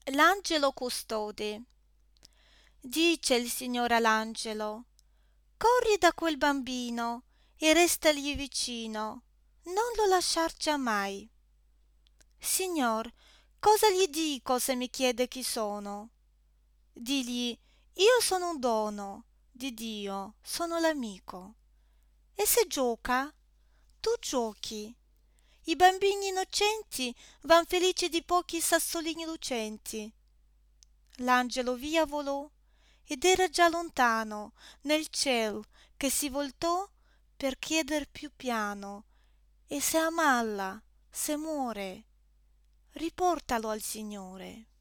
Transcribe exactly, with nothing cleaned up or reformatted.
L'angelo custode. Dice il Signore all'angelo: corri da quel bambino e restagli vicino, non lo lasciar giammai. Signor, cosa gli dico se mi chiede chi sono? Digli: io sono un dono di Dio, sono l'amico. E se gioca? Tu giochi. I bambini innocenti van felici di pochi sassolini lucenti. L'angelo via volò ed era già lontano nel ciel, che si voltò per chieder più piano: e se ammalla, se muore, riportalo al Signore.